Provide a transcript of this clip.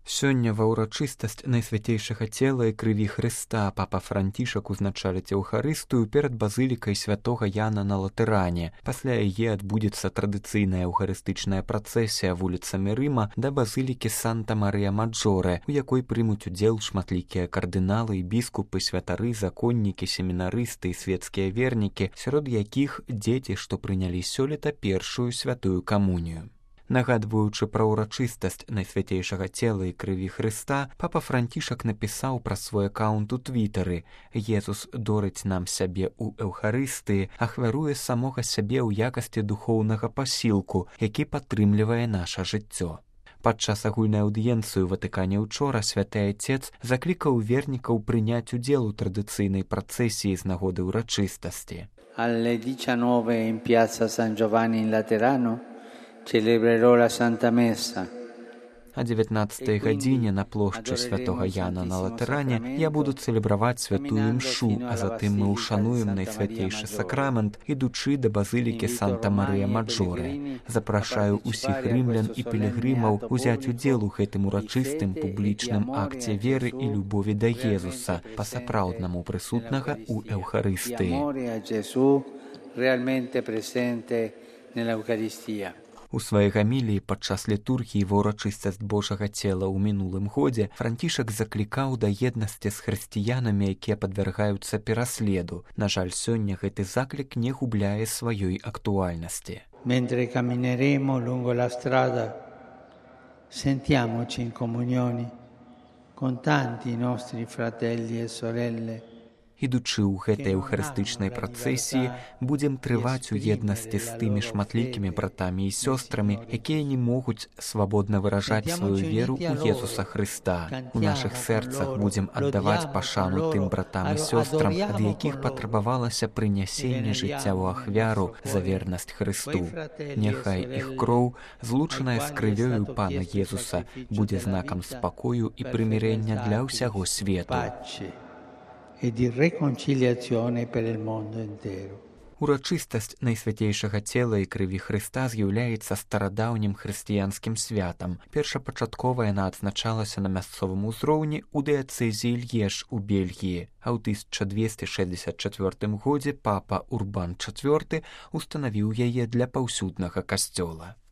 Сёння ва ўрачыстасць найсвяцейшага цела і крыві Хрыста папа Францішак узначаліць Еўхарыстыю перад базылікай святога Яна на Латэране. Пасля яе адбудзецца традыцыйная еўхарыстычная працэсія вуліцамі Рыма да базылікі Санта-Марыя-Маджоре, у якой прымуць удзел шматлікія кардыналы і біскупы, святары, законнікі, семінарысты і свецкія вернікі, сярод якіх дзеці, што прынялі сёлета першую святую камунію. Нагадваючы пра ўрачыстасць найсвяцейшага цела і крыві Хрыста, папа Францішак напісаў пра свой акаунт у Твітары: «Езус дорыць нам сябе ў Еўхарыстыі, ахвяруе самога сябе ў якасці духоўнага пасілку, які падтрымлівае наша жыццё». Падчас агульнай аўдыенцыі ў Ватыкане учора святы Айцец заклікаў вернікаў прыняць удзел у традыцыйнай працэсіі з нагоды ўрачыстасці. Alle 19 in piazza San Giovanni in Laterano celebrerò la Santa Messa. О 19 гадзіне на плошчы святога Яна на Латэране я буду цэлебраваць святую імшу, а затым мы ўшануем найсвятейшы сакрамент, ідучы да базылікі Санта-Марыя-Маджоре. Запрашаю ўсіх рымлян і пілігрымаў узяць удзел у гэтым урачыстым публічным акце веры і любові да Езуса, па-сапраўднаму прысутнага ў Еўхарыстыі. У сваёй гаміліі падчас літургіі ва ўрачыстасць Божага цела ў мінулым годзе Францішак заклікаў да еднасці з хрысціянамі, якія падвяргаюцца пераследу. На жаль, сёння гэты заклік не губляе сваёй актуальнасці. Mentre cammineremo lungo la strada, sentiamoci in comunione con tanti nostri fratelli e sorelle. Ідучы ў гэтай еўхарыстычнай працэсіі, будзем трываць у еднасці з тымі шматлікімі братамі і сёстрамі, якія не могуць свабодна выражаць сваю веру ў Езуса Хрыста. У нашых сэрцах будзем аддаваць пашану тым братам і сёстрам, ад якіх патрабавалася прынясенне жыцця ў ахвяру за вернасць Хрысту. Няхай іх кроў, злучаная з крывёю Пана Езуса, будзе знакам спакою і прымірэння для ўсяго свету. E di reconciliazione per il mondo intero. Урачыстасць найсвяцейшага цела і крыві Хрыста з'яўляецца старадаўнім хрысціянскім святам. Першапачаткова яна адзначалася на мясцовым узроўні ў дыяцэзіі Льеж у Бельгіі, а ў 1264 годзе папа Урбан IV устанавіў яе для паўсюднага касцёла.